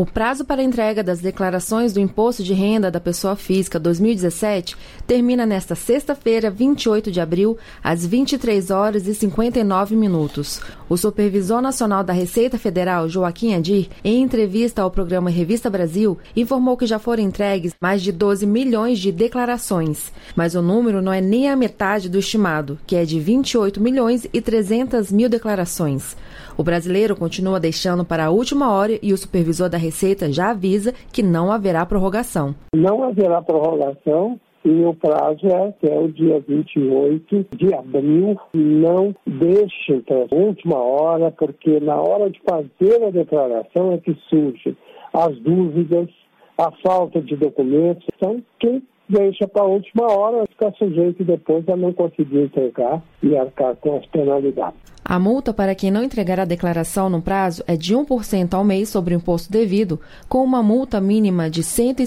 O prazo para a entrega das declarações do Imposto de Renda da Pessoa Física 2017 termina nesta sexta-feira, 28 de abril, às 23 horas e 59 minutos. O Supervisor Nacional da Receita Federal, Joaquim Adir, em entrevista ao programa Revista Brasil, informou que já foram entregues mais de 12 milhões de declarações, mas o número não é nem a metade do estimado, que é de 28 milhões e 300 mil declarações. O brasileiro continua deixando para a última hora e o supervisor da Receita já avisa que não haverá prorrogação. Não haverá prorrogação e o prazo é até o dia 28 de abril. Não deixem para a última hora, porque na hora de fazer a declaração é que surgem as dúvidas, a falta de documentos. Então, quem deixa para a última hora fica sujeito depois a não conseguir entregar e arcar com as penalidades. A multa para quem não entregar a declaração no prazo é de 1% ao mês sobre o imposto devido, com uma multa mínima de R$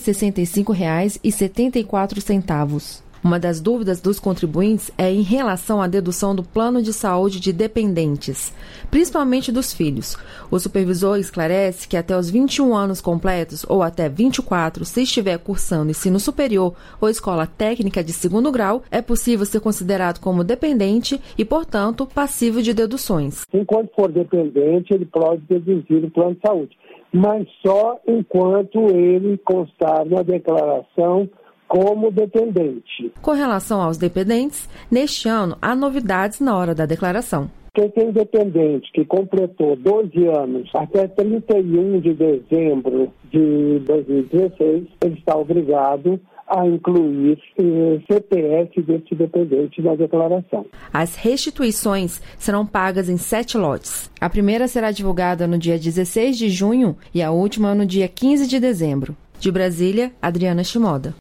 165,74. Uma das dúvidas dos contribuintes é em relação à dedução do plano de saúde de dependentes, principalmente dos filhos. O supervisor esclarece que até os 21 anos completos ou até 24, se estiver cursando ensino superior ou escola técnica de segundo grau, é possível ser considerado como dependente e, portanto, passivo de deduções. Enquanto for dependente, ele pode deduzir o plano de saúde, mas só enquanto ele constar na declaração como dependente. Com relação aos dependentes, neste ano há novidades na hora da declaração. Quem tem dependente que completou 12 anos até 31 de dezembro de 2016, ele está obrigado a incluir o CPF desse dependente na declaração. As restituições serão pagas em 7 lotes. A primeira será divulgada no dia 16 de junho e a última no dia 15 de dezembro. De Brasília, Adriana Shimoda.